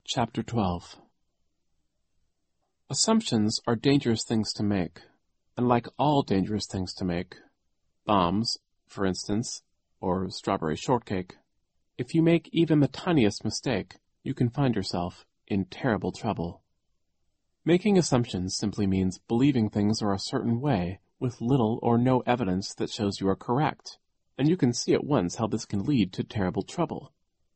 Chapter 12. Assumptions are dangerous things to make, and like all dangerous things to make, bombs, for instance, or strawberry shortcake, if you make even the tiniest mistake, you can find yourself in terrible trouble. Making assumptions simply means believing things are a certain way with little or no evidence that shows you are correct, and you can see at once how this can lead to terrible trouble.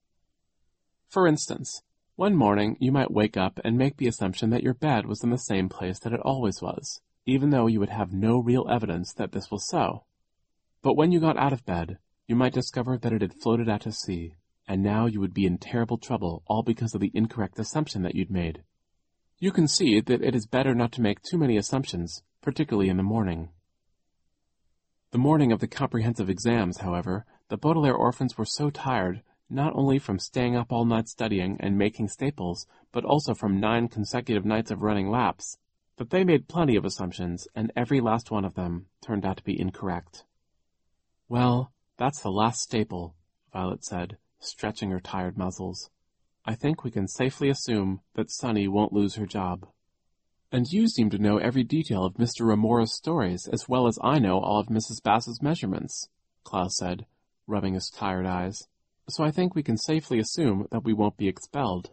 For instance, one morning you might wake up and make the assumption that your bed was in the same place that it always was, even though you would have no real evidence that this was so. But when you got out of bed, you might discover that it had floated out to sea, and now you would be in terrible trouble all because of the incorrect assumption that you'd made. You can see that it is better not to make too many assumptions, particularly in the morning. The morning of the comprehensive exams, however, the Baudelaire orphans were so tired, not only from staying up all night studying and making staples, but also from 9 consecutive nights of running laps, that they made plenty of assumptions, and every last one of them turned out to be incorrect. "Well, that's the last staple," Violet said, stretching her tired muscles. "I think we can safely assume that Sunny won't lose her job." "And you seem to know every detail of Mr. Remora's stories as well as I know all of Mrs. Bass's measurements," Klaus said, rubbing his tired eyes. "So I think we can safely assume that we won't be expelled."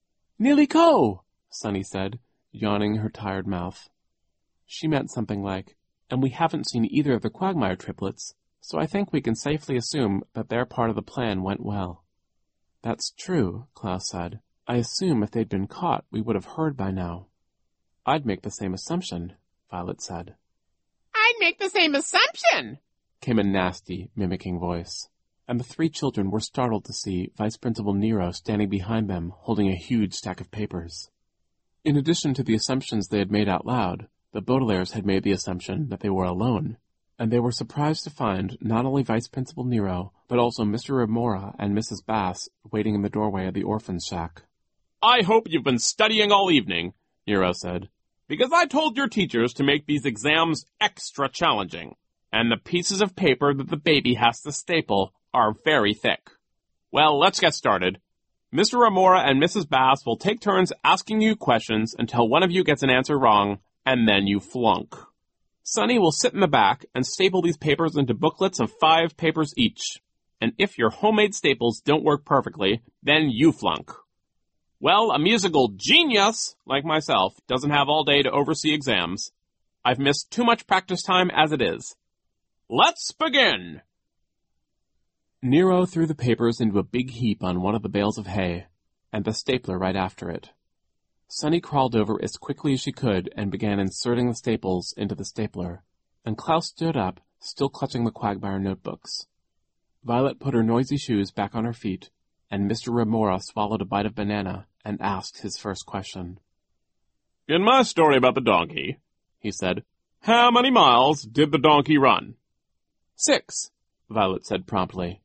"Niliko!" Sunny said, yawning her tired mouth. She meant something like, "And we haven't seen either of the Quagmire triplets, so I think we can safely assume that their part of the plan went well." "That's true," Klaus said. "I assume if they'd been caught, we would have heard by now." "I'd make the same assumption," Violet said. "I'd make the same assumption," came a nasty, mimicking voice. And the 3 children were startled to see Vice Principal Nero standing behind them, holding a huge stack of papers. In addition to the assumptions they had made out loud, the Baudelaires had made the assumption that they were alone, and they were surprised to find not only Vice Principal Nero, but also Mr. Remora and Mrs. Bass waiting in the doorway of the orphan's shack. "I hope you've been studying all evening," Nero said, "because I told your teachers to make these exams extra challenging, and the pieces of paper that the baby has to staple are very thick. Well, let's get started. Mr. Remora and Mrs. Bass will take turns asking you questions until one of you gets an answer wrong, and then you flunk. Sunny will sit in the back and staple these papers into booklets of 5 papers each. And if your homemade staples don't work perfectly, then you flunk. Well, a musical genius like myself doesn't have all day to oversee exams. I've missed too much practice time as it is. Let's begin!" Nero threw the papers into a big heap on one of the bales of hay, and the stapler right after it. Sunny crawled over as quickly as she could and began inserting the staples into the stapler, and Klaus stood up, still clutching the Quagmire notebooks. Violet put her noisy shoes back on her feet, and Mr. Remora swallowed a bite of banana and asked his first question. "In my story about the donkey," he said, "how many miles did the donkey run?" 6, Violet said promptly.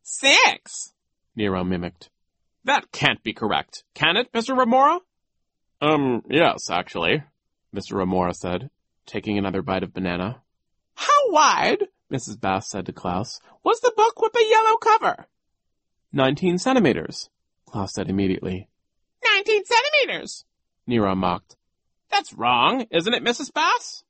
6, Nero mimicked. "That can't be correct, can it, Mr. Remora?" Yes, actually," Mr. Remora said, taking another bite of banana. "How wide," Mrs. Bass said to Klaus, "was the book with the yellow cover?" 19 centimeters, Klaus said immediately. 19 centimeters. Nero mocked. "That's wrong, isn't it, Mrs. Bass?"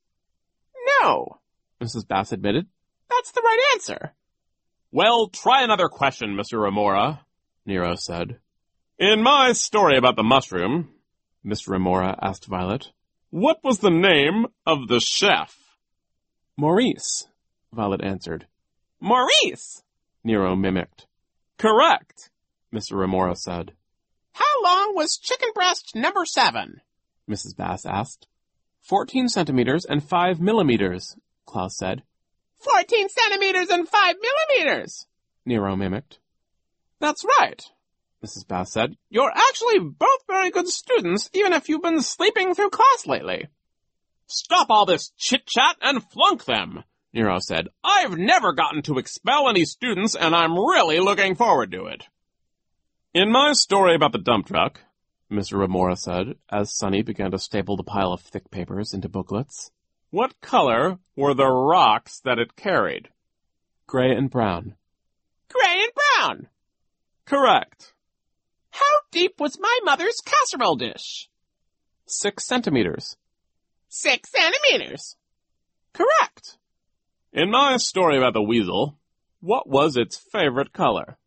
"No," Mrs. Bass admitted. "that's the right answer." "Well, try another question, Mr. Remora," Nero said. "In my story about the mushroom," Mr. Remora asked Violet, "what was the name of the chef?" Maurice, Violet answered. "Maurice," Nero mimicked. "Correct," Mr. Remora said. "How long was chicken breast number 7? Mrs. Bass asked. 14 centimeters and 5 millimeters, Klaus said. 14 centimeters and 5 millimeters, Nero mimicked. "That's right," Mrs. Bass said. "You're actually both very good students, even if you've been sleeping through class lately." "Stop all this chit-chat and flunk them," Nero said. "I've never gotten to expel any students, and I'm really looking forward to it." "In my story about the dump truck," Mr. Remora said, as Sunny began to staple the pile of thick papers into booklets, "what color were the rocks that it carried?" "Gray and brown." "Gray and brown." "Correct." "How deep was my mother's casserole dish? 6 centimeters. 6 centimeters. Correct. In my story about the weasel, what was its favorite color?